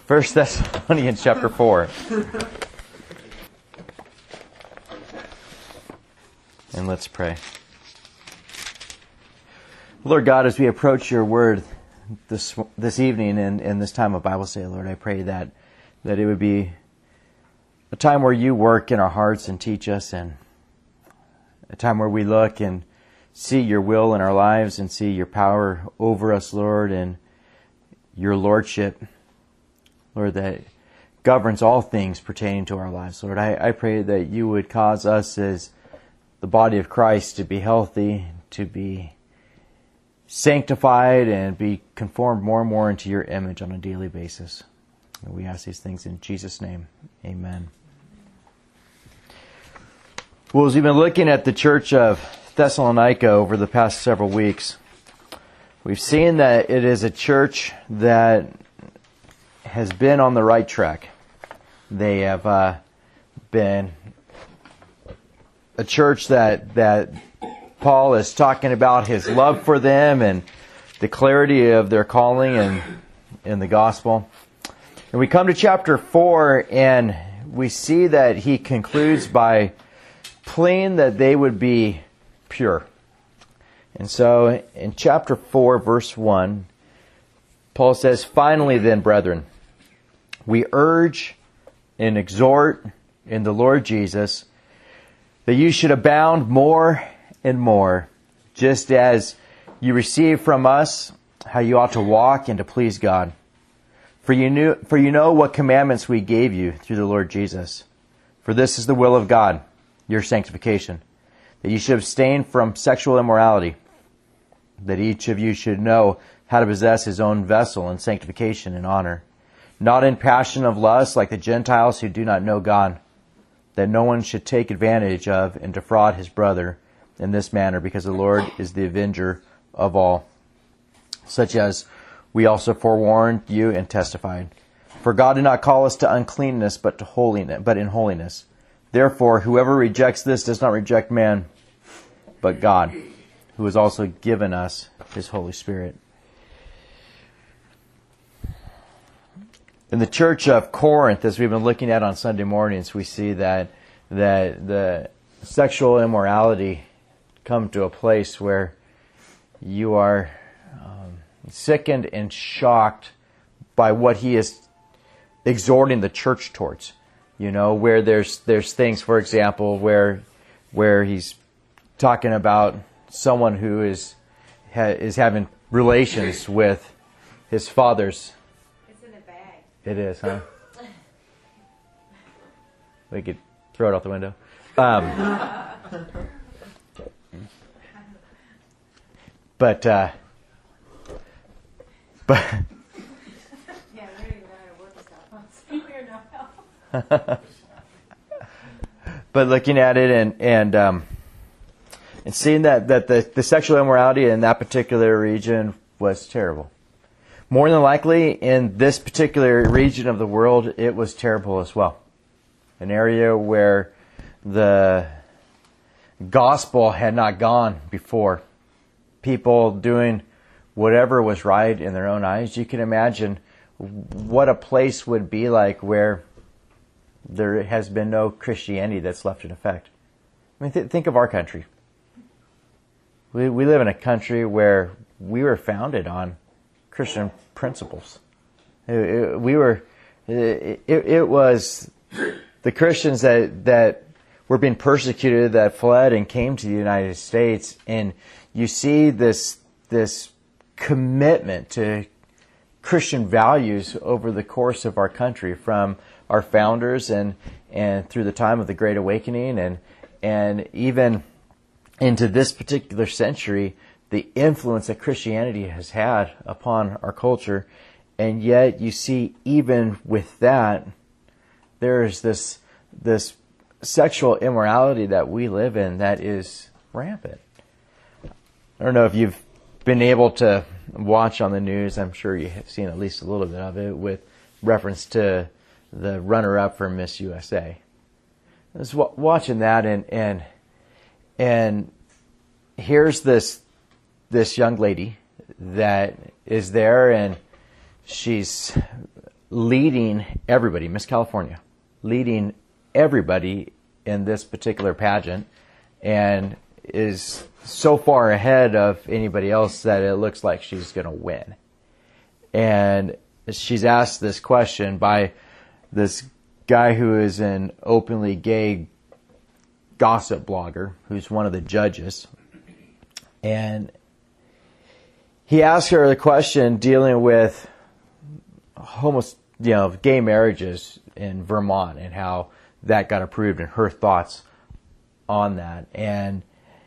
1 Thessalonians chapter 4. And let's pray. Lord God, as we approach your word this evening and in this time of Bible study, Lord, I pray that it would be a time where you work in our hearts and teach us, and a time where we look and see your will in our lives and see your power over us, Lord, and your lordship, Lord, that governs all things pertaining to our lives. Lord, I pray that you would cause us as the body of Christ to be healthy, to be sanctified, and be conformed more and more into your image on a daily basis. And we ask these things in Jesus' name. Amen. Well, as we've been looking at the church of Thessalonica over the past several weeks, we've seen that it is a church that has been on the right track. They have been a church that Paul is talking about his love for them and the clarity of their calling and in the gospel. And we come to chapter 4 and we see that he concludes by pleading that they would be pure. And so in chapter 4, verse 1, Paul says, "Finally then, brethren, we urge and exhort in the Lord Jesus that you should abound more and more, just as you receive from us how you ought to walk and to please God. For you know what commandments we gave you through the Lord Jesus. For this is the will of God, your sanctification, that you should abstain from sexual immorality, that each of you should know how to possess his own vessel in sanctification and honor, not in passion of lust like the Gentiles who do not know God, that no one should take advantage of and defraud his brother in this manner, because the Lord is the avenger of all, such as we also forewarned you and testified. For God did not call us to uncleanness, but in holiness. Therefore, whoever rejects this does not reject man, but God, who has also given us his Holy Spirit." In the church of Corinth, as we've been looking at on Sunday mornings, we see that the sexual immorality come to a place where you are sickened and shocked by what he is exhorting the church towards. You know, where there's things, for example, where he's talking about someone who is having relations with his father's. It's in a bag. It is, huh? We could throw it out the window. But Yeah, we don't even know how to work this out. So we're no help. but looking at it and seeing that the sexual immorality in that particular region was terrible. More than likely, in this particular region of the world, it was terrible as well. An area where the gospel had not gone before. People doing whatever was right in their own eyes. You can imagine what a place would be like where there has been no Christianity that's left in effect. I mean, think of our country. We live in a country where we were founded on Christian principles. It was the Christians that were being persecuted, that fled and came to the United States, and you see this commitment to Christian values over the course of our country, from our founders and through the time of the Great Awakening and even into this particular century, the influence that Christianity has had upon our culture. And yet you see, even with that, there is this sexual immorality that we live in that is rampant. I don't know if you've been able to watch on the news. I'm sure you have seen at least a little bit of it with reference to the runner-up for Miss USA. I was watching that, and here's this young lady that is there, and she's leading everybody, Miss California, leading everybody in this particular pageant, and is so far ahead of anybody else that it looks like she's going to win. And she's asked this question by this guy who is an openly gay gossip blogger who's one of the judges. And he asked her the question dealing with gay marriages in Vermont and how that got approved and her thoughts on that. And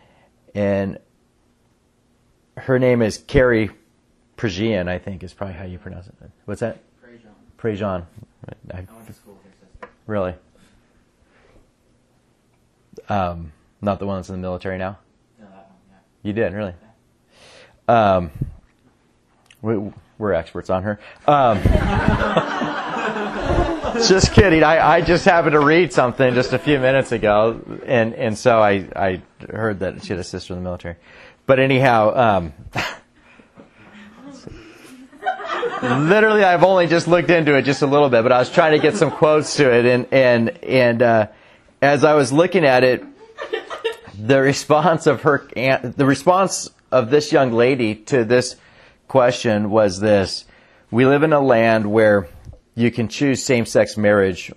her name is Carrie Prejean, I think is probably how you pronounce it. What's that? Prejean. I went to school with her sister. Really? Not the one that's in the military now? No, that one, yeah. You did, really? Yeah. We're experts on her. Just kidding. I just happened to read something just a few minutes ago, and so I heard that she had a sister in the military. But anyhow, literally I've only just looked into it just a little bit, but I was trying to get some quotes to it, and as I was looking at it, the response of this young lady to this question was this: we live in a land where you can choose same-sex marriage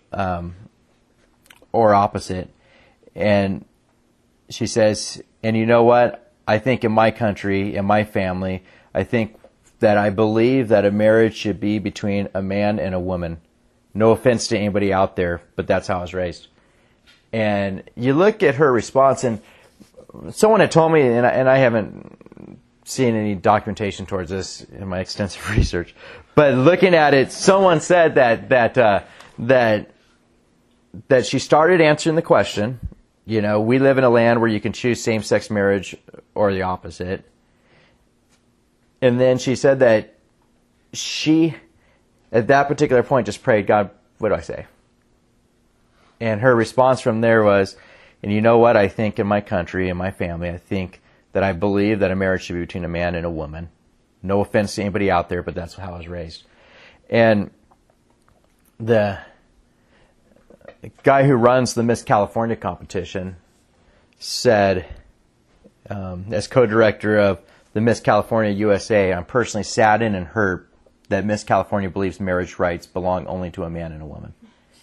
or opposite. And she says, and you know what? I think in my country, in my family, I think that I believe that a marriage should be between a man and a woman. No offense to anybody out there, but that's how I was raised. And you look at her response, and someone had told me, and I haven't seen any documentation towards this in my extensive research, but looking at it, someone said that she started answering the question. You know, we live in a land where you can choose same-sex marriage or the opposite. And then she said that she, at that particular point, just prayed, God, what do I say? And her response from there was, and you know what? I think in my country, in my family, I think that I believe that a marriage should be between a man and a woman. No offense to anybody out there, but that's how I was raised. And the guy who runs the Miss California competition said, as co-director of the Miss California USA, I'm personally saddened and hurt that Miss California believes marriage rights belong only to a man and a woman.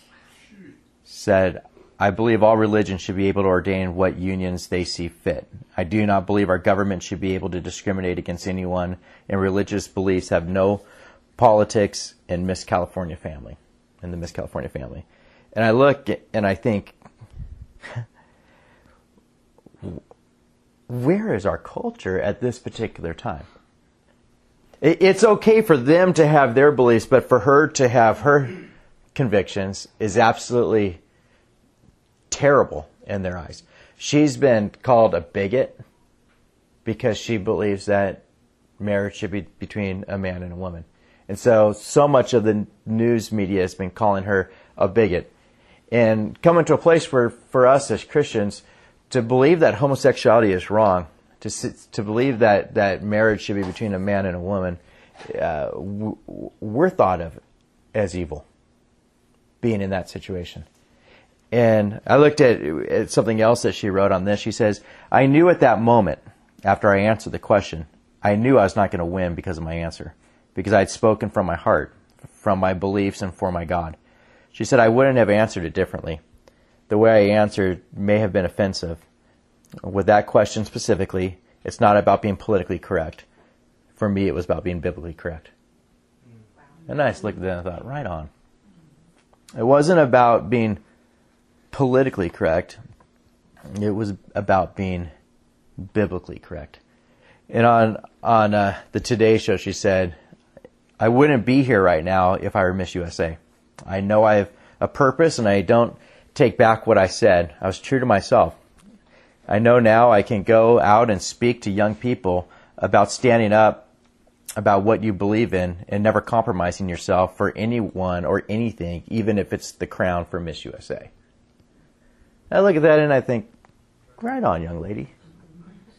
Said, I believe all religions should be able to ordain what unions they see fit. I do not believe our government should be able to discriminate against anyone, and religious beliefs have no politics in Miss California family, in the Miss California family. And I look and I think, where is our culture at this particular time? It's okay for them to have their beliefs, but for her to have her convictions is absolutely terrible in their eyes. She's been called a bigot because she believes that marriage should be between a man and a woman. And so much of the news media has been calling her a bigot. And coming to a place where, for us as Christians, to believe that homosexuality is wrong, to believe that marriage should be between a man and a woman, we're thought of as evil, being in that situation. And I looked at something else that she wrote on this. She says, I knew at that moment, after I answered the question, I knew I was not going to win because of my answer, because I had spoken from my heart, from my beliefs, and for my God. She said, I wouldn't have answered it differently. The way I answered may have been offensive. With that question specifically, it's not about being politically correct. For me, it was about being biblically correct. And I just looked at that and I thought, right on. It wasn't about being politically correct. It was about being biblically correct. And on the Today Show, she said, I wouldn't be here right now if I were Miss USA. I know I have a purpose and I don't take back what I said. I was true to myself. I know now I can go out and speak to young people about standing up about what you believe in and never compromising yourself for anyone or anything, even if it's the crown for Miss USA. I look at that and I think, right on, young lady.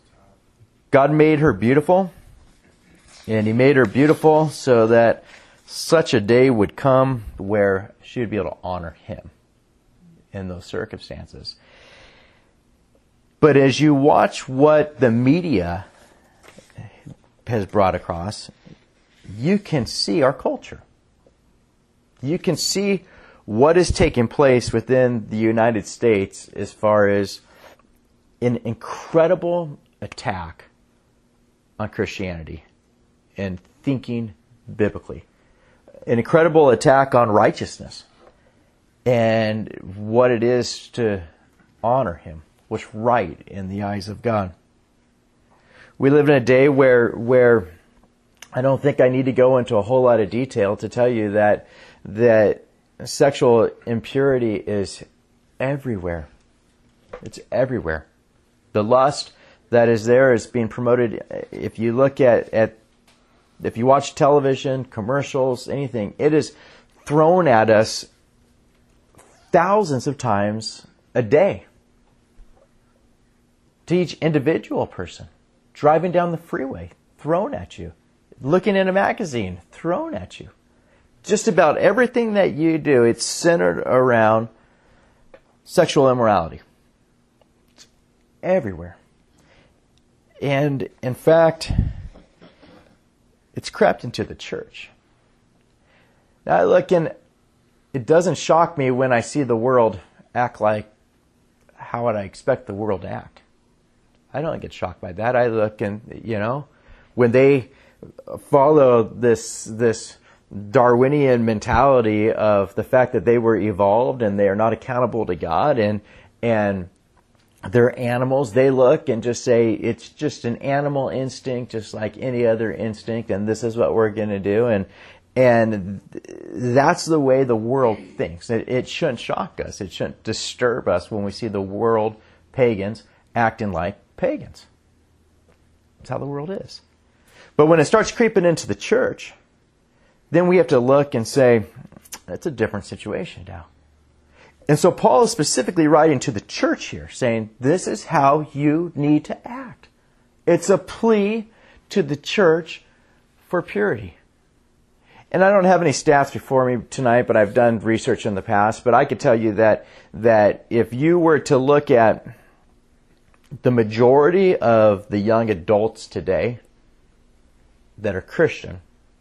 God made her beautiful, and He made her beautiful so that such a day would come where she would be able to honor him in those circumstances. But as you watch what the media has brought across, you can see our culture. You can see what is taking place within the United States as far as an incredible attack on Christianity and thinking biblically. An incredible attack on righteousness and what it is to honor him, what's right in the eyes of God. We live in a day where I don't think I need to go into a whole lot of detail to tell you that sexual impurity is everywhere. It's everywhere. The lust that is there is being promoted. If you look if you watch television, commercials, anything, it is thrown at us thousands of times a day. To each individual person. Driving down the freeway, thrown at you. Looking in a magazine, thrown at you. Just about everything that you do, it's centered around sexual immorality. It's everywhere. And in fact, it's crept into the church. Now I look and it doesn't shock me when I see the world act like how would I expect the world to act. I don't get shocked by that. I look and, when they follow this Darwinian mentality of the fact that they were evolved and they are not accountable to God and they're animals, they look and just say it's just an animal instinct just like any other instinct and this is what we're going to do and that's the way the world thinks. It shouldn't shock us. It shouldn't disturb us when we see the world pagans acting like pagans. That's how the world is. But when it starts creeping into the church, then we have to look and say, that's a different situation now. And so Paul is specifically writing to the church here, saying, this is how you need to act. It's a plea to the church for purity. And I don't have any stats before me tonight, but I've done research in the past. But I could tell you that if you were to look at the majority of the young adults today that are Christian,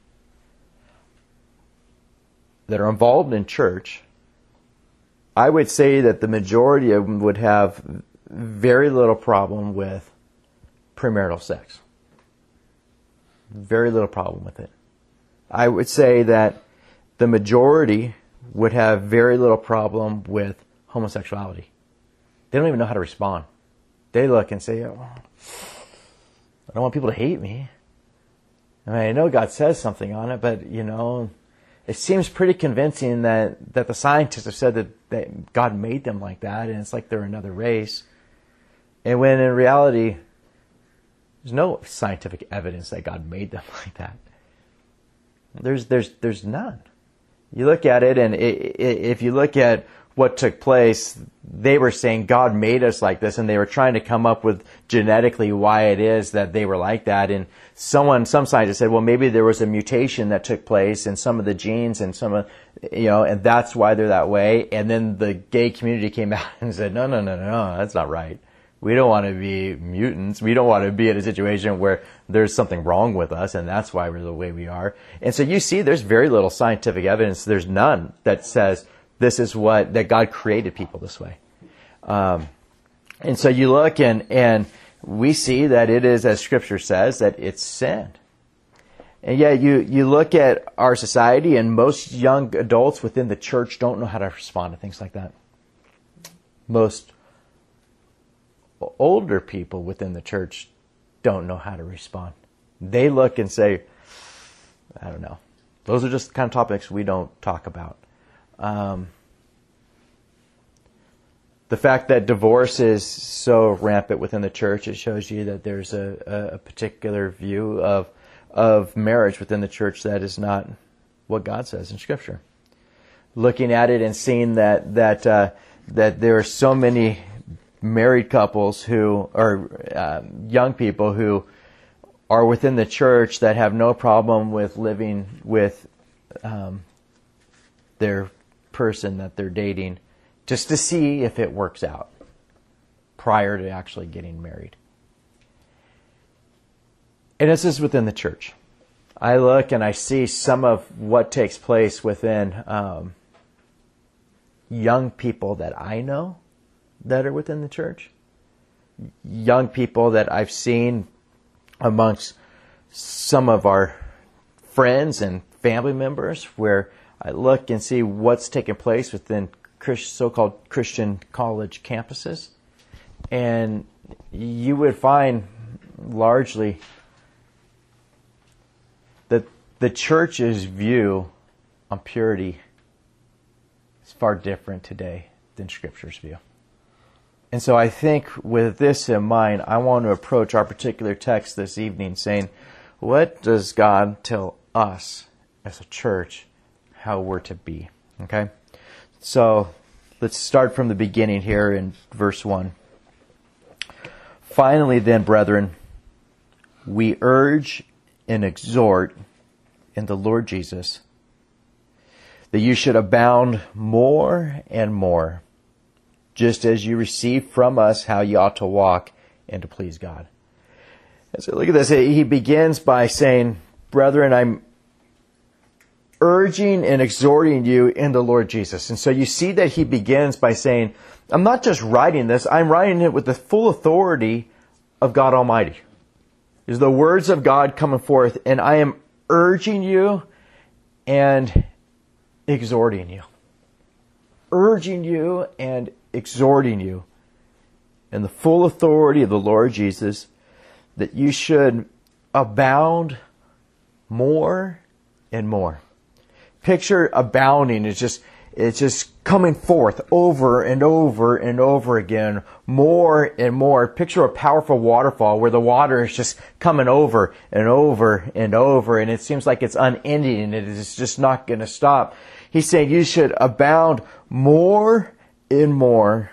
that are involved in church, I would say that the majority of them would have very little problem with premarital sex. Very little problem with it. I would say that the majority would have very little problem with homosexuality. They don't even know how to respond. They look and say, oh, I don't want people to hate me. I know God says something on it, but, it seems pretty convincing that the scientists have said that God made them like that, and it's like they're another race. And when in reality, there's no scientific evidence that God made them like that. There's none. You look at it, and if you look at what took place, they were saying God made us like this, and they were trying to come up with genetically why it is that they were like that. And some scientists said, well, maybe there was a mutation that took place in some of the genes and and that's why they're that way. And then the gay community came out and said, no, that's not right. We don't want to be mutants. We don't want to be in a situation where there's something wrong with us, and that's why we're the way we are. And so you see, there's very little scientific evidence. There's none that says this is that God created people this way. And so you look and we see that it is, as Scripture says, that it's sin. And yet you look at our society, and most young adults within the church don't know how to respond to things like that. Most older people within the church don't know how to respond. They look and say, I don't know. Those are just the kind of topics we don't talk about. The fact that divorce is so rampant within the church, it shows you that there's a particular view of marriage within the church that is not what God says in Scripture. Looking at it and seeing that there are so many married couples who are young people who are within the church that have no problem with living with their person that they're dating just to see if it works out prior to actually getting married. And this is within the church. I look and I see some of what takes place within young people that I know that are within the church. Young people that I've seen amongst some of our friends and family members, where I look and see what's taking place within so-called Christian college campuses. And you would find largely that the church's view on purity is far different today than Scripture's view. And so I think with this in mind, I want to approach our particular text this evening saying, what does God tell us as a church how we're to be? Okay? So let's start from the beginning here in verse 1. Finally then, brethren, we urge and exhort in the Lord Jesus that you should abound more and more, just as you receive from us how you ought to walk and to please God. And so look at this. He begins by saying, brethren, I'm urging and exhorting you in the Lord Jesus. And so you see that he begins by saying, I'm not just writing this, I'm writing it with the full authority of God Almighty. There's the words of God coming forth, and I am urging you and exhorting you. Urging you and exhorting you in the full authority of the Lord Jesus that you should abound more and more. Picture abounding. It's just coming forth over and over and over again, more and more. Picture a powerful waterfall where the water is just coming over and over and over, and it seems like it's unending and it is just not going to stop. He's saying you should abound more and more,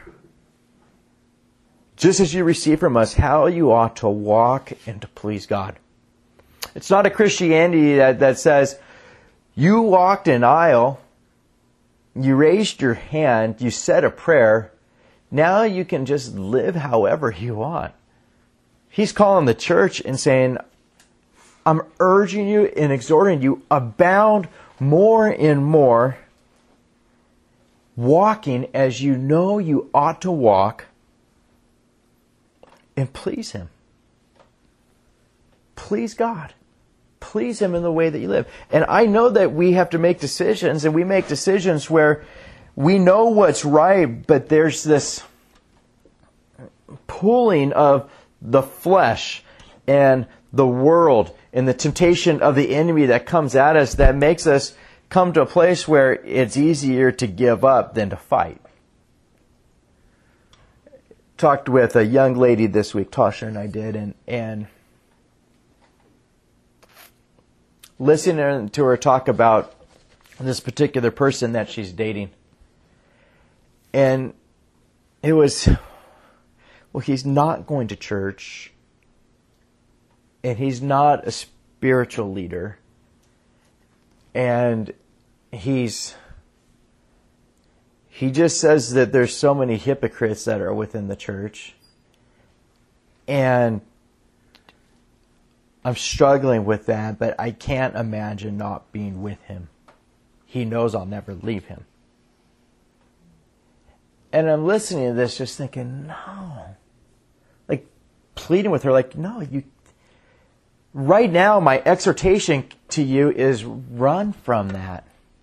just as you receive from us how you ought to walk and to please God. It's not a Christianity that says, you walked an aisle, you raised your hand, you said a prayer, now you can just live however you want. He's calling the church and saying, I'm urging you and exhorting you, abound more and more, walking as you know you ought to walk, and please Him. Please God. Please Him in the way that you live. And I know that we have to make decisions, and we make decisions where we know what's right, but there's this pulling of the flesh and the world and the temptation of the enemy that comes at us that makes us come to a place where it's easier to give up than to fight. Talked with a young lady this week, Tasha and I did, and listening to her talk about this particular person that she's dating. And it was, well, he's not going to church, and he's not a spiritual leader, and he just says that there's so many hypocrites that are within the church. And I'm struggling with that, but I can't imagine not being with him. He knows I'll never leave him. And I'm listening to this just thinking, no. Like, pleading with her, like, no, you... Right now, my exhortation to you is run from that.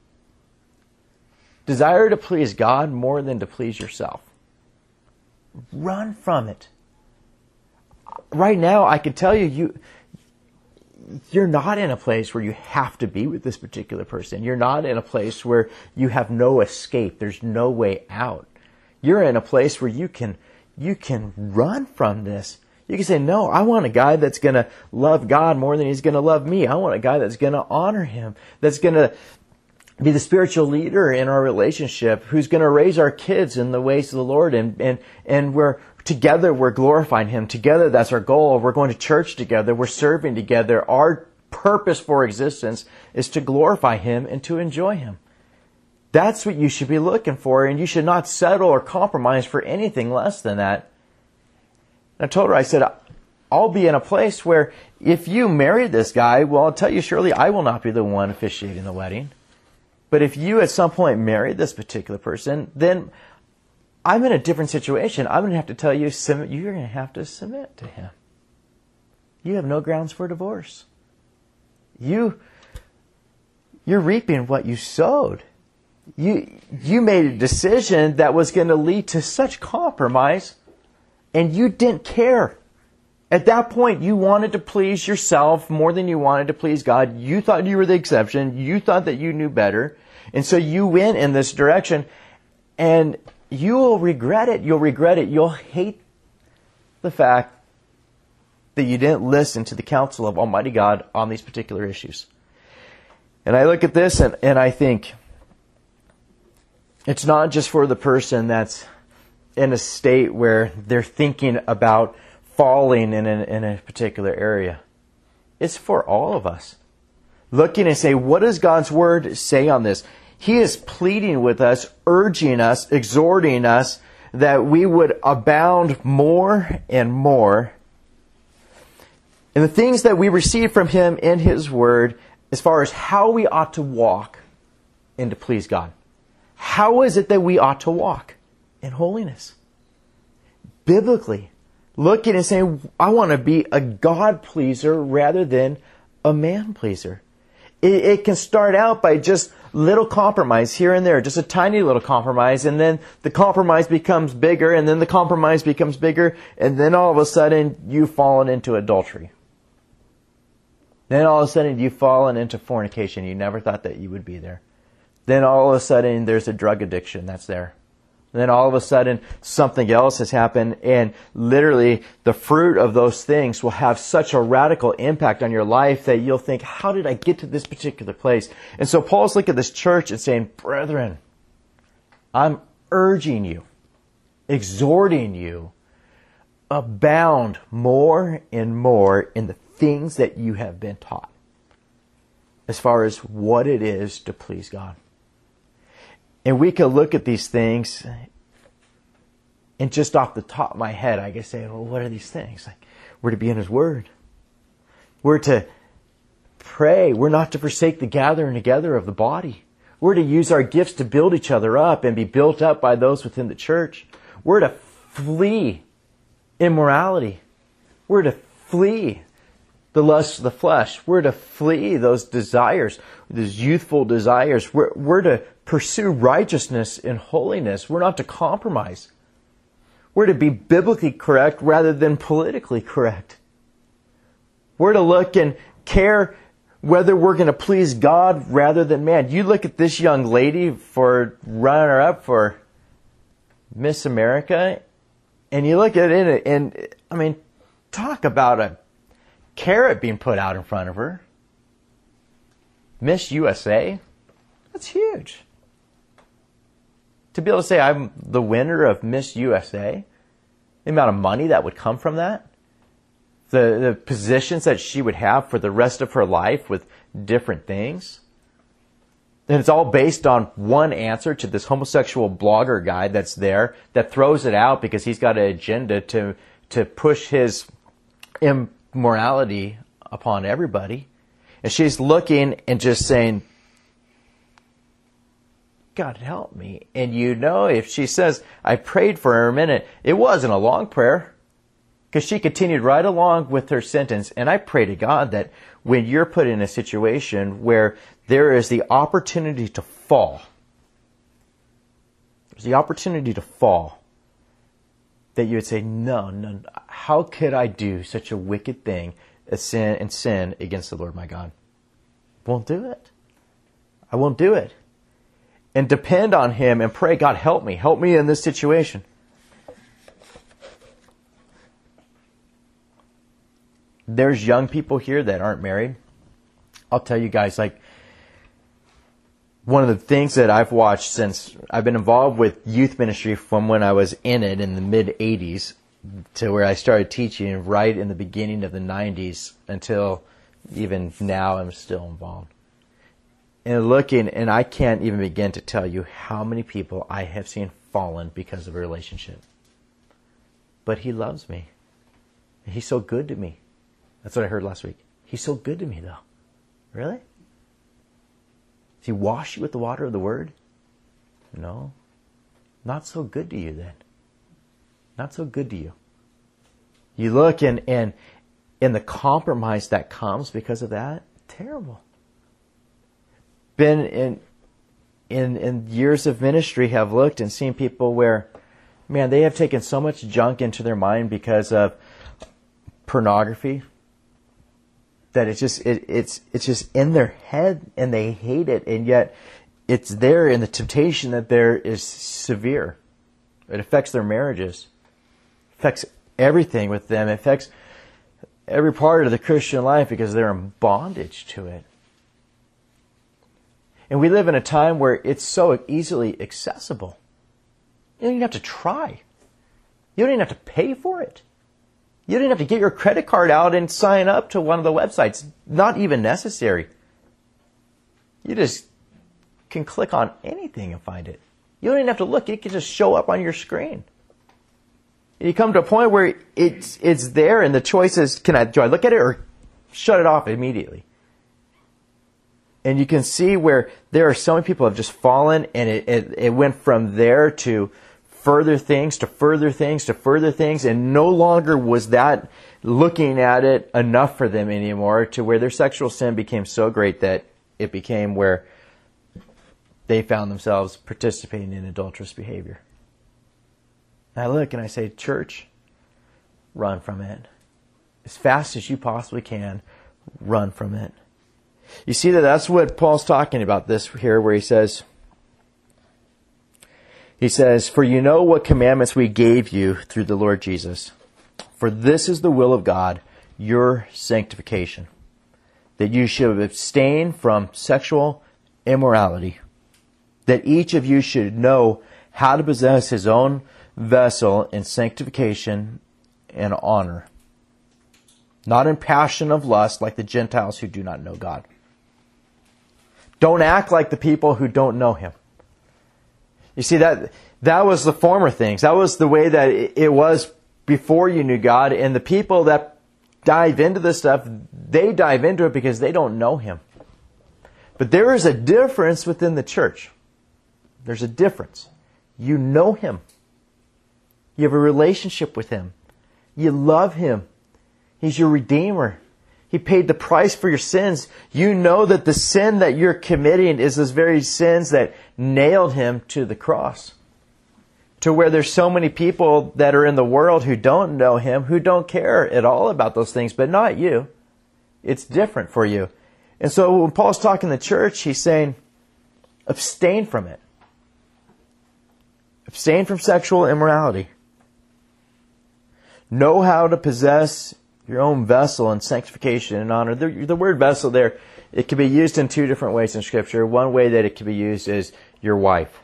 Desire to please God more than to please yourself. Run from it. Right now, I can tell you, you're not in a place where you have to be with this particular person. You're not in a place where you have no escape. There's no way out. You're in a place where you can run from this. You can say, no, I want a guy that's going to love God more than he's going to love me. I want a guy that's going to honor him, that's going to be the spiritual leader in our relationship, who's going to raise our kids in the ways of the Lord, and we're together, we're glorifying Him. Together, that's our goal. We're going to church together. We're serving together. Our purpose for existence is to glorify Him and to enjoy Him. That's what you should be looking for, and you should not settle or compromise for anything less than that. And I told her, I said, I'll be in a place where if you marry this guy, well, I'll tell you, surely I will not be the one officiating the wedding. But if you at some point marry this particular person, then I'm in a different situation. I'm going to have to tell you, you're going to have to submit to him. You have no grounds for divorce. You're reaping what you sowed. You made a decision that was going to lead to such compromise, and you didn't care. At that point, you wanted to please yourself more than you wanted to please God. You thought you were the exception. You thought that you knew better. And so you went in this direction, and you will regret it. You'll regret it. You'll hate the fact that you didn't listen to the counsel of Almighty God on these particular issues. And I look at this and I think it's not just for the person that's in a state where they're thinking about falling in a particular area. It's for all of us. Looking and say, what does God's Word say on this? He is pleading with us, urging us, exhorting us that we would abound more and more in the things that we receive from Him in His Word as far as how we ought to walk and to please God. How is it that we ought to walk in holiness? Biblically, looking and saying, I want to be a God pleaser rather than a man pleaser. It can start out by just little compromise here and there, just a tiny little compromise, and then the compromise becomes bigger, and then the compromise becomes bigger, and then all of a sudden you've fallen into adultery. Then all of a sudden you've fallen into fornication. You never thought that you would be there. Then all of a sudden there's a drug addiction that's there. And then all of a sudden something else has happened, and literally the fruit of those things will have such a radical impact on your life that you'll think, how did I get to this particular place? And so Paul's looking at this church and saying, brethren, I'm urging you, exhorting you, abound more and more in the things that you have been taught as far as what it is to please God. And we can look at these things, and just off the top of my head, I can say, well, what are these things? Like, we're to be in His Word. We're to pray. We're not to forsake the gathering together of the body. We're to use our gifts to build each other up and be built up by those within the church. We're to flee immorality. We're to flee the lust of the flesh. We're to flee those desires, those youthful desires. We're to pursue righteousness and holiness. We're not to compromise. We're to be biblically correct rather than politically correct. We're to look and care whether we're going to please God rather than man. You look at this young lady for runner-up for Miss America, and you look at it, and I mean, talk about a carrot being put out in front of her. Miss USA, that's huge. To be able to say I'm the winner of Miss USA, the amount of money that would come from that, the positions that she would have for the rest of her life with different things. And it's all based on one answer to this homosexual blogger guy that's there that throws it out because he's got an agenda to push his immorality upon everybody. And she's looking and just saying, God help me. And you know, if she says, I prayed for her a minute, it wasn't a long prayer, because she continued right along with her sentence. And I pray to God that when you're put in a situation where there is the opportunity to fall, there's the opportunity to fall, that you would say, no, how could I do such a wicked thing as sin against the Lord my God? Won't do it. I won't do it. And depend on Him and pray, God, help me in this situation. There's young people here that aren't married. I'll tell you guys, like, one of the things that I've watched since I've been involved with youth ministry from when I was in it in the mid-'80s to where I started teaching right in the beginning of the 90s until even now I'm still involved. And looking, and I can't even begin to tell you how many people I have seen fallen because of a relationship. But He loves me. He's so good to me. That's what I heard last week. He's so good to me, though. Really? Does He wash you with the water of the Word? No. Not so good to you then. Not so good to you. You look and the compromise that comes because of that, terrible. Been in years of ministry have looked and seen people where, man, they have taken so much junk into their mind because of pornography that it's just in their head and they hate it, and yet it's there, and the temptation that there is severe. It affects their marriages, affects everything with them, it affects every part of the Christian life because they're in bondage to it. And we live in a time where it's so easily accessible. You don't even have to try. You don't even have to pay for it. You don't even have to get your credit card out and sign up to one of the websites. Not even necessary. You just can click on anything and find it. You don't even have to look. It can just show up on your screen. And you come to a point where it's there, and the choice is, do I look at it or shut it off immediately? And you can see where there are so many people who have just fallen, and it went from there to further things, to further things, to further things, and no longer was that looking at it enough for them anymore, to where their sexual sin became so great that it became where they found themselves participating in adulterous behavior. And I look and I say, church, run from it. As fast as you possibly can, run from it. You see that's what Paul's talking about this here, where he says, for you know what commandments we gave you through the Lord Jesus. For this is the will of God, your sanctification, that you should abstain from sexual immorality, that each of you should know how to possess his own vessel in sanctification and honor, not in passion of lust like the Gentiles who do not know God. Don't act like the people who don't know Him. You see, that was the former things. That was the way that it was before you knew God. And the people that dive into this stuff, they dive into it because they don't know Him. But there is a difference within the church. There's a difference. You know Him. You have a relationship with Him. You love Him. He's your Redeemer. He paid the price for your sins. You know that the sin that you're committing is those very sins that nailed Him to the cross. To where there's so many people that are in the world who don't know Him, who don't care at all about those things, but not you. It's different for you. And so when Paul's talking to the church, he's saying, abstain from it. Abstain from sexual immorality. Know how to possess your own vessel in sanctification and honor. The word vessel there, it can be used in two different ways in Scripture. One way that it can be used is your wife.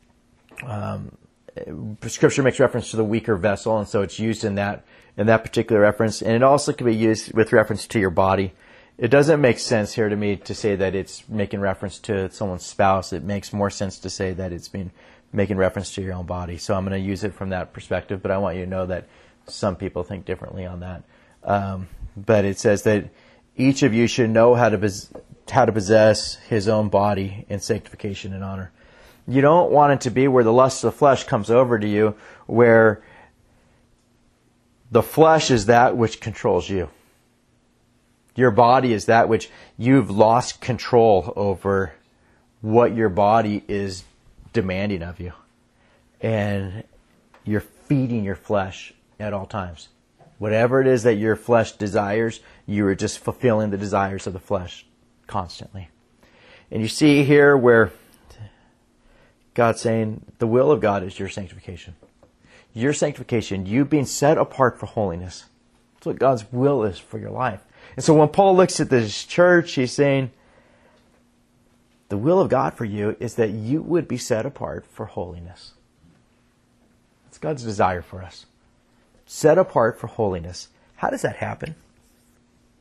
Scripture makes reference to the weaker vessel, and so it's used in that particular reference. And it also can be used with reference to your body. It doesn't make sense here to me to say that it's making reference to someone's spouse. It makes more sense to say that it's making reference to your own body. So I'm going to use it from that perspective, but I want you to know that some people think differently on that. But it says that each of you should know how to possess his own body in sanctification and honor. You don't want it to be where the lust of the flesh comes over to you, where the flesh is that which controls you. Your body is that which you've lost control over what your body is demanding of you. And you're feeding your flesh at all times. Whatever it is that your flesh desires, you are just fulfilling the desires of the flesh constantly. And you see here where God's saying the will of God is your sanctification. Your sanctification, you being set apart for holiness. That's what God's will is for your life. And so when Paul looks at this church, he's saying the will of God for you is that you would be set apart for holiness. That's God's desire for us. Set apart for holiness. How does that happen?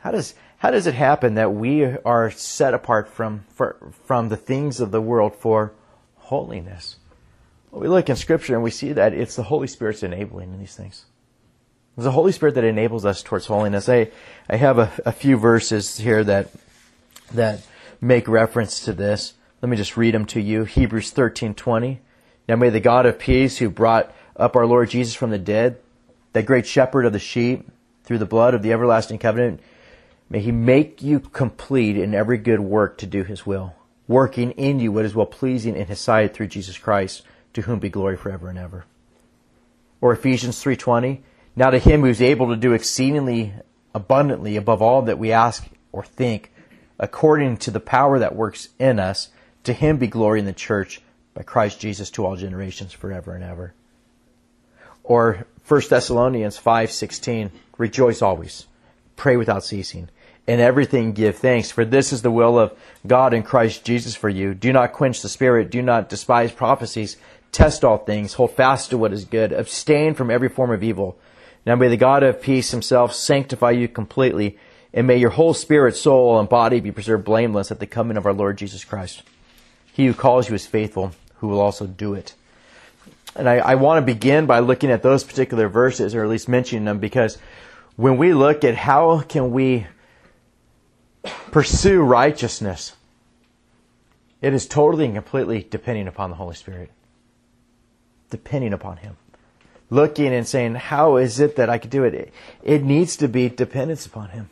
How does it happen that we are set apart from the things of the world for holiness? Well, we look in Scripture and we see that it's the Holy Spirit's enabling in these things. It's the Holy Spirit that enables us towards holiness. I have a few verses here that make reference to this. Let me just read them to you. Hebrews 13:20. Now may the God of peace, who brought up our Lord Jesus from the dead, that great shepherd of the sheep, through the blood of the everlasting covenant, may He make you complete in every good work to do His will, working in you what is well-pleasing in His sight through Jesus Christ, to whom be glory forever and ever. Or Ephesians 3:20. Now to Him who is able to do exceedingly abundantly above all that we ask or think, according to the power that works in us, to Him be glory in the church by Christ Jesus to all generations forever and ever. Or 1 Thessalonians 5:16, rejoice always, pray without ceasing, in everything give thanks, for this is the will of God in Christ Jesus for you. Do not quench the Spirit, do not despise prophecies, test all things, hold fast to what is good, abstain from every form of evil. Now may the God of peace Himself sanctify you completely, and may your whole spirit, soul, and body be preserved blameless at the coming of our Lord Jesus Christ. He who calls you is faithful, who will also do it. And I want to begin by looking at those particular verses, or at least mentioning them, because when we look at how can we pursue righteousness, it is totally and completely depending upon the Holy Spirit. Depending upon Him. Looking and saying, how is it that I could do it? It needs to be dependence upon Him.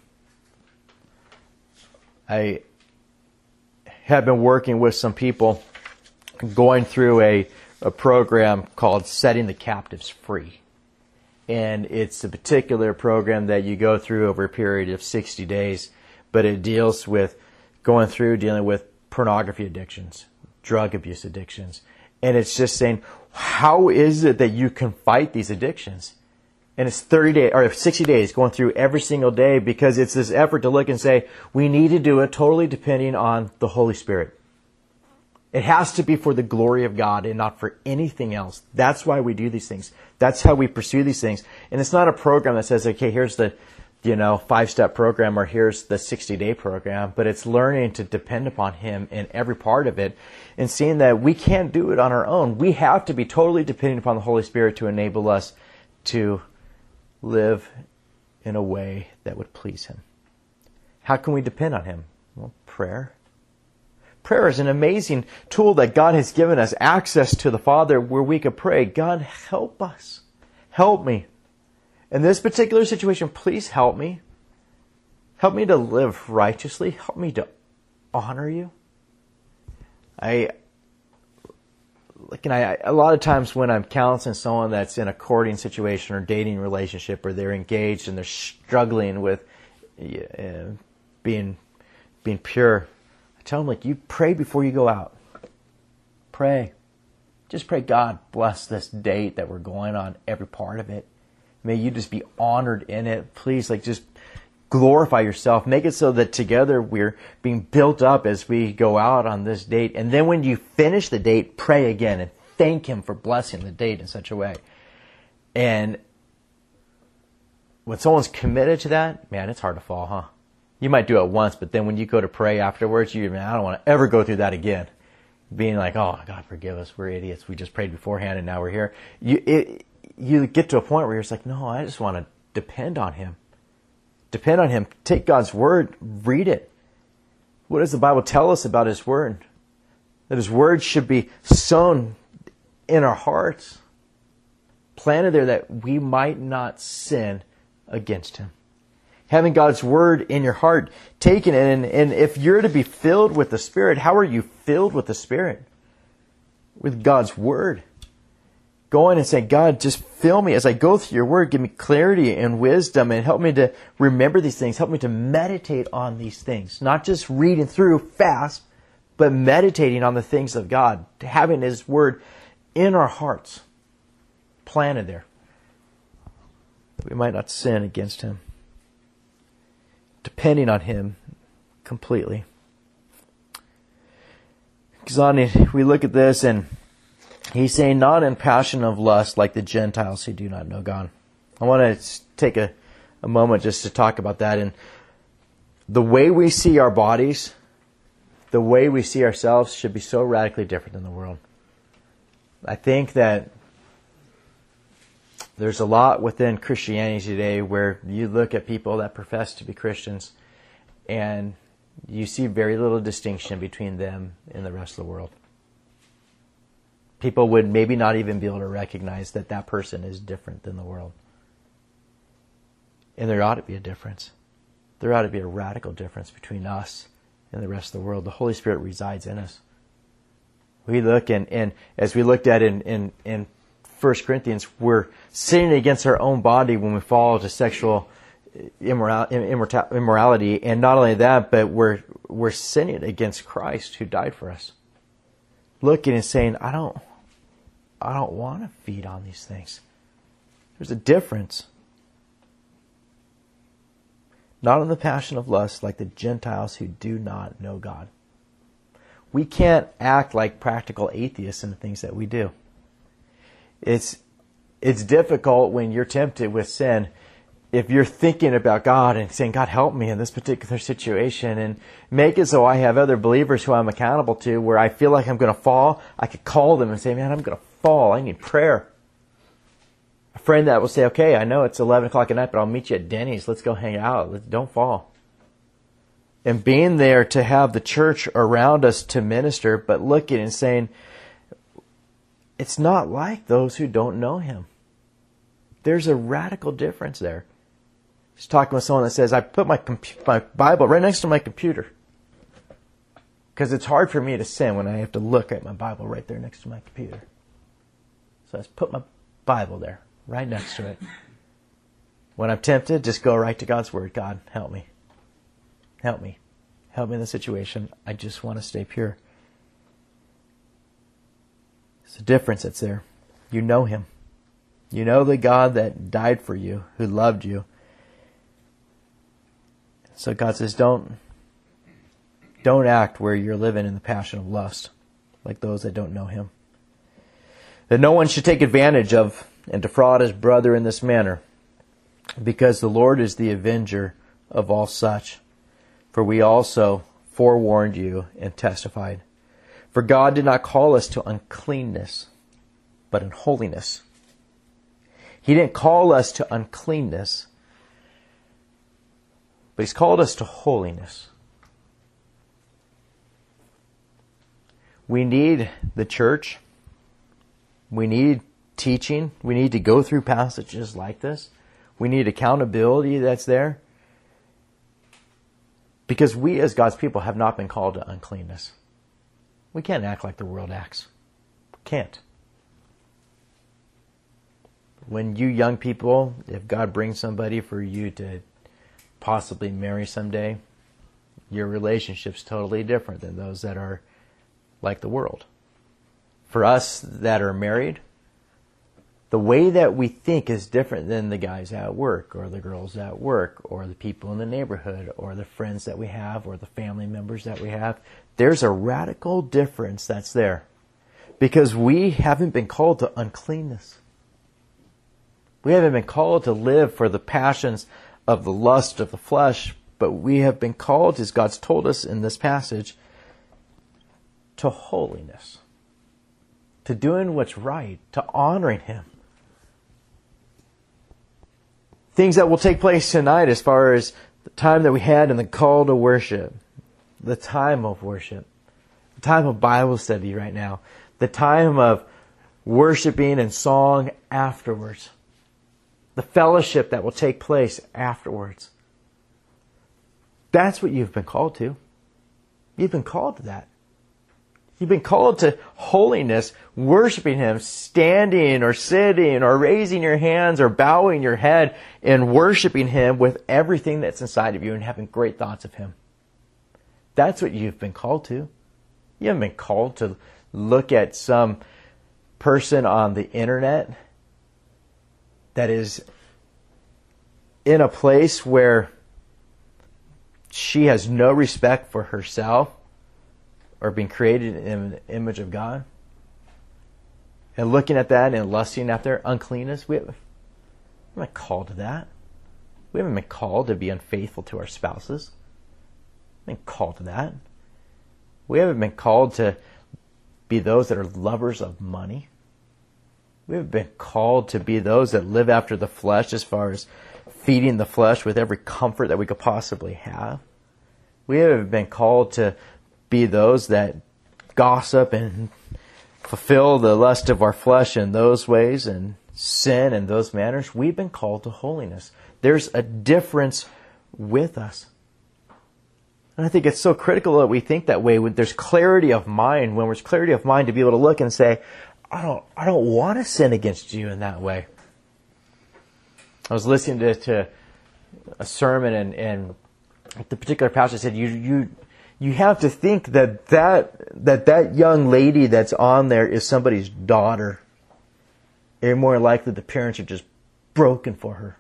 I have been working with some people going through a program called Setting the Captives Free. And it's a particular program that you go through over a period of 60 days, but it deals with dealing with pornography addictions, drug abuse addictions. And it's just saying, how is it that you can fight these addictions? And it's 30 days or 60 days going through every single day, because it's this effort to look and say, we need to do it totally depending on the Holy Spirit. It has to be for the glory of God and not for anything else. That's why we do these things. That's how we pursue these things. And it's not a program that says, okay, here's the 5-step program, or here's the 60-day program, but it's learning to depend upon Him in every part of it, and seeing that we can't do it on our own. We have to be totally dependent upon the Holy Spirit to enable us to live in a way that would please Him. How can we depend on Him? Well, prayer. Prayer is an amazing tool that God has given us access to the Father, where we could pray, God, help us. Help me. In this particular situation, please help me. Help me to live righteously. Help me to honor You. A lot of times when I'm counseling someone that's in a courting situation or dating relationship, or they're engaged and they're struggling with being pure, I tell them, you pray before you go out. Pray. Just pray, God, bless this date that we're going on, every part of it. May You just be honored in it. Please, just glorify Yourself. Make it so that together we're being built up as we go out on this date. And then when you finish the date, pray again and thank Him for blessing the date in such a way. And when someone's committed to that, man, it's hard to fall, huh? You might do it once, but then when you go to pray afterwards, I don't want to ever go through that again. Being like, oh, God, forgive us. We're idiots. We just prayed beforehand and now we're here. You get to a point where you're just like, no, I just want to depend on Him. Depend on Him. Take God's Word. Read it. What does the Bible tell us about His Word? That His Word should be sown in our hearts. Planted there that we might not sin against Him. Having God's Word in your heart, taking it, and if you're to be filled with the Spirit, how are you filled with the Spirit? With God's Word. Going and saying, God, just fill me as I go through Your Word. Give me clarity and wisdom, and help me to remember these things. Help me to meditate on these things. Not just reading through fast, but meditating on the things of God. Having His Word in our hearts, planted there, that we might not sin against Him. Depending on Him completely. Because we look at this, and He's saying, not in passion of lust like the Gentiles who do not know God. I want to take a moment just to talk about that. And The way we see our bodies, the way we see ourselves should be so radically different than the world. I think that there's a lot within Christianity today where you look at people that profess to be Christians and you see very little distinction between them and the rest of the world. People would maybe not even be able to recognize that that person is different than the world. And there ought to be a difference. There ought to be a radical difference between us and the rest of the world. The Holy Spirit resides in us. We look and as we looked at in 1 Corinthians, we're sinning against our own body when we fall to sexual immorality. And not only that, but we're sinning against Christ who died for us. Looking and saying, I don't want to feed on these things. There's a difference. Not in the passion of lust like the Gentiles who do not know God. We can't act like practical atheists in the things that we do. It's difficult when you're tempted with sin if you're thinking about God and saying, God, help me in this particular situation, and make it so I have other believers who I'm accountable to where I feel like I'm going to fall. I could call them and say, man, I'm going to fall. I need prayer. A friend that will say, okay, I know it's 11 o'clock at night, but I'll meet you at Denny's. Let's go hang out. Don't fall. And being there to have the church around us to minister, but looking and saying, it's not like those who don't know Him. There's a radical difference there. I was talking with someone that says, I put my Bible right next to my computer because it's hard for me to sin when I have to look at my Bible right there next to my computer. So I just put my Bible there, right next to it. When I'm tempted, just go right to God's Word. God, help me. Help me. Help me in the situation. I just want to stay pure. It's a difference that's there. You know Him. You know the God that died for you, who loved you. So God says, don't act where you're living in the passion of lust, like those that don't know Him. That no one should take advantage of and defraud his brother in this manner, because the Lord is the avenger of all such. For we also forewarned you and testified. For God did not call us to uncleanness, but in holiness. He didn't call us to uncleanness, but He's called us to holiness. We need the church. We need teaching. We need to go through passages like this. We need accountability that's there. Because we as God's people have not been called to uncleanness. We can't act like the world acts. We can't. When you young people, if God brings somebody for you to possibly marry someday, your relationship's totally different than those that are like the world. For us that are married, the way that we think is different than the guys at work or the girls at work or the people in the neighborhood or the friends that we have or the family members that we have. There's a radical difference that's there because we haven't been called to uncleanness. We haven't been called to live for the passions of the lust of the flesh, but we have been called, as God's told us in this passage, to holiness, to doing what's right, to honoring Him. Things that will take place tonight as far as the time that we had in the call to worship, the time of worship, the time of Bible study right now, the time of worshiping and song afterwards, the fellowship that will take place afterwards. That's what you've been called to. You've been called to that. You've been called to holiness, worshiping Him, standing or sitting or raising your hands or bowing your head and worshiping Him with everything that's inside of you and having great thoughts of Him. That's what you've been called to. You haven't been called to look at some person on the internet that is in a place where she has no respect for herself or being created in the image of God, and looking at that and lusting after uncleanness. We're not called to that. We haven't been called to be unfaithful to our spouses. been called to that. We haven't been called to be those that are lovers of money. We haven't been called to be those that live after the flesh as far as feeding the flesh with every comfort that we could possibly have. We haven't been called to be those that gossip and fulfill the lust of our flesh in those ways and sin in those manners. We've been called to holiness. There's a difference with us. And I think it's so critical that we think that way. When there's clarity of mind, when there's clarity of mind to be able to look and say, I don't want to sin against you in that way. I was listening to a sermon and the particular pastor said, you have to think that young lady that's on there is somebody's daughter. And more likely the parents are just broken for her.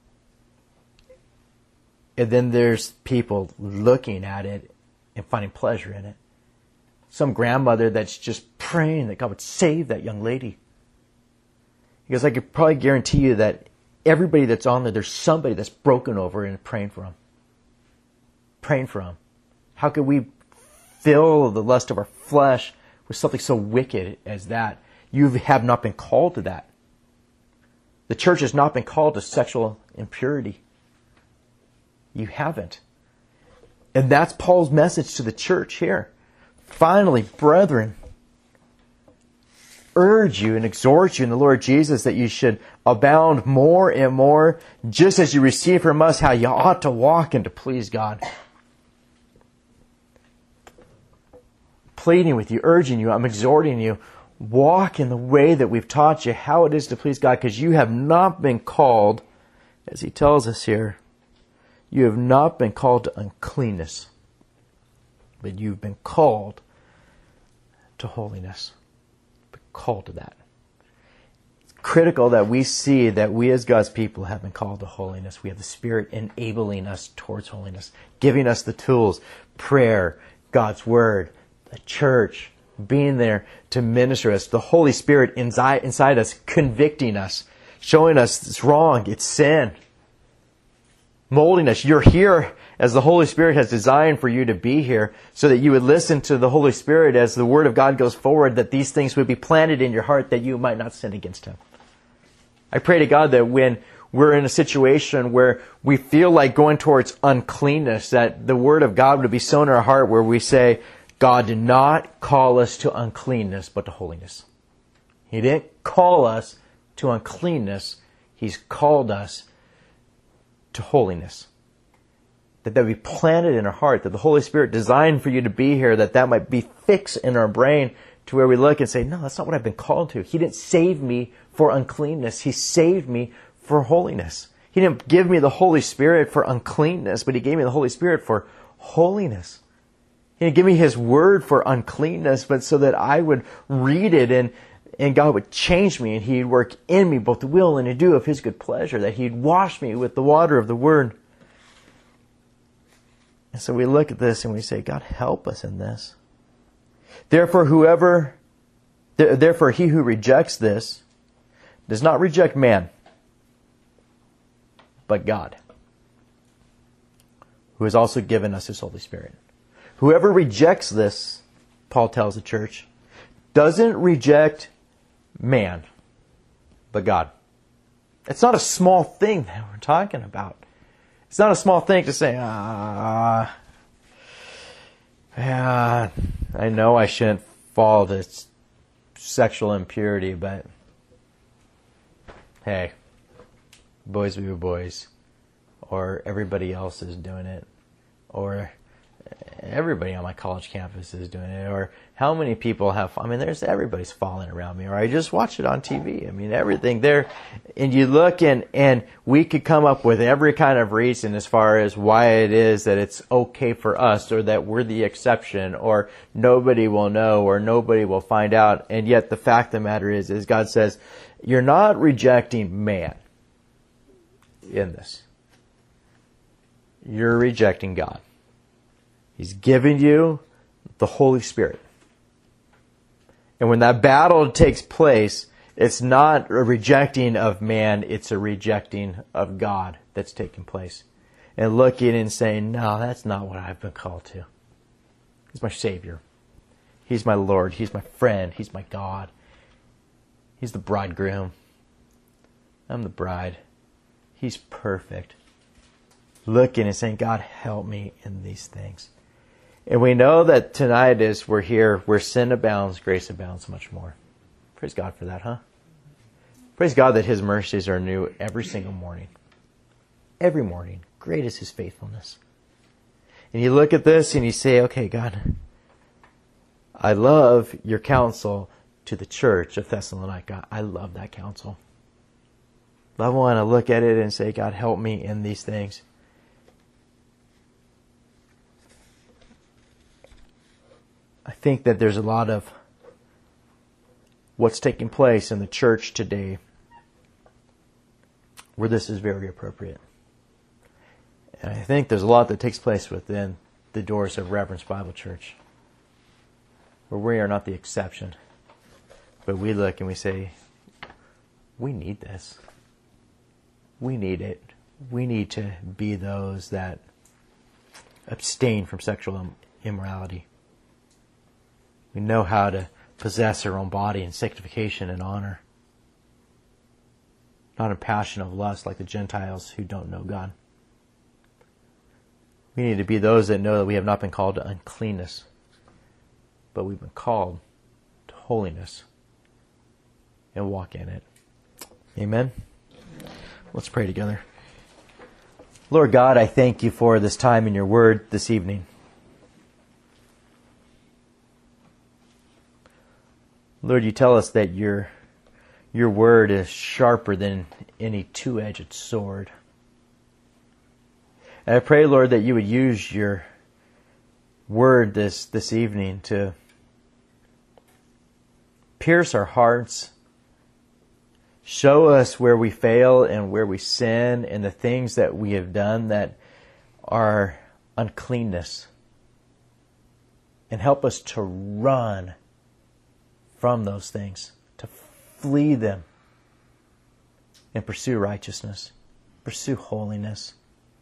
And then there's people looking at it and finding pleasure in it. Some grandmother that's just praying that God would save that young lady. Because I could probably guarantee you that everybody that's on there, there's somebody that's broken over and praying for them. Praying for them. How could we fill the lust of our flesh with something so wicked as that? You have not been called to that. The church has not been called to sexual impurity. You haven't. And that's Paul's message to the church here. Finally, brethren, urge you and exhort you in the Lord Jesus that you should abound more and more, just as you receive from us how you ought to walk and to please God. Pleading with you, urging you, I'm exhorting you, walk in the way that we've taught you how it is to please God, because you have not been called, as he tells us here, you have not been called to uncleanness, but you've been called to holiness. Been called to that. It's critical that we see that we as God's people have been called to holiness. We have the Spirit enabling us towards holiness, giving us the tools, prayer, God's Word, the church, being there to minister us, the Holy Spirit inside us, convicting us, showing us it's wrong, it's sin, molding us. You're here as the Holy Spirit has designed for you to be here, so that you would listen to the Holy Spirit as the Word of God goes forward, that these things would be planted in your heart that you might not sin against Him. I pray to God that when we're in a situation where we feel like going towards uncleanness, that the Word of God would be sown in our heart where we say, God did not call us to uncleanness, but to holiness. He didn't call us to uncleanness. He's called us to holiness. That would be planted in our heart, that the Holy Spirit designed for you to be here, that might be fixed in our brain to where we look and say, no, that's not what I've been called to. He didn't save me for uncleanness. He saved me for holiness. He didn't give me the Holy Spirit for uncleanness, but He gave me the Holy Spirit for holiness. He didn't give me His Word for uncleanness, but so that I would read it and God would change me and He'd work in me both the will and to do of His good pleasure, that He'd wash me with the water of the Word. And so we look at this and we say, God, help us in this. Therefore, he who rejects this does not reject man, but God, who has also given us His Holy Spirit. Whoever rejects this, Paul tells the church, doesn't reject man, but God. It's not a small thing that we're talking about. It's not a small thing to say, yeah, I know I shouldn't fall to sexual impurity, but hey, boys be boys, or everybody else is doing it, or everybody on my college campus is doing it, or how many people have, everybody's falling around me, or I just watch it on TV. Everything there, and you look and we could come up with every kind of reason as far as why it is that it's okay for us, or that we're the exception, or nobody will know, or nobody will find out. And yet the fact of the matter is God says, you're not rejecting man in this. You're rejecting God. He's given you the Holy Spirit. And when that battle takes place, it's not a rejecting of man, it's a rejecting of God that's taking place. and looking and saying, no, that's not what I've been called to. He's my Savior. He's my Lord. He's my friend. He's my God. He's the bridegroom. I'm the bride. He's perfect. Looking and saying, God, help me in these things. And we know that tonight as we're here, where sin abounds, grace abounds much more. Praise God for that, huh? Praise God that His mercies are new every single morning. Every morning. Great is His faithfulness. And you look at this and you say, okay, God, I love your counsel to the church of Thessalonica. I love that counsel. I want to look at it and say, God, help me in these things. I think that there's a lot of what's taking place in the church today where this is very appropriate. And I think there's a lot that takes place within the doors of Reverence Bible Church, where we are not the exception, but we look and we say, we need this. We need it. We need to be those that abstain from sexual immorality. We know how to possess our own body in sanctification and honor, not in passion of lust like the Gentiles who don't know God. We need to be those that know that we have not been called to uncleanness, but we've been called to holiness and walk in it. Amen? Let's pray together. Lord God, I thank you for this time in your word this evening. Lord, you tell us that your word is sharper than any two-edged sword. And I pray, Lord, that you would use your word this evening to pierce our hearts, show us where we fail and where we sin and the things that we have done that are uncleanness, and help us to run from those things, to flee them and pursue righteousness, pursue holiness.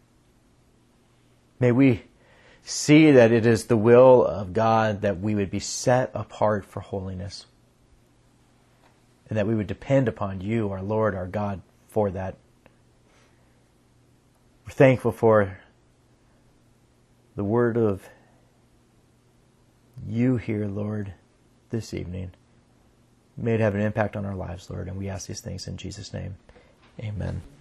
May we see that it is the will of God that we would be set apart for holiness, and that we would depend upon you, our Lord, our God, for that. We're thankful for the word of you here, Lord, this evening. May it have an impact on our lives, Lord, and we ask these things in Jesus' name. Amen.